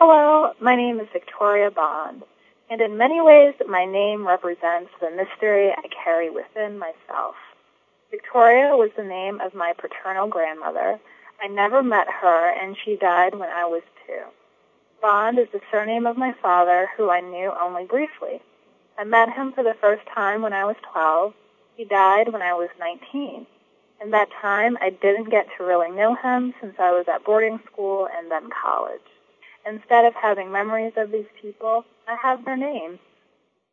Hello, my name is Victoria Bond, and in many ways my name represents the mystery I carry within myself. Victoria was the name of my paternal grandmother. I never met her, and she died when I was 2. Bond is the surname of my father, who I knew only briefly. I met him for the first time when I was 12. He died when I was 19. In that time, I didn't get to really know him since I was at boarding school and then college. Instead of having memories of these people, I have their names.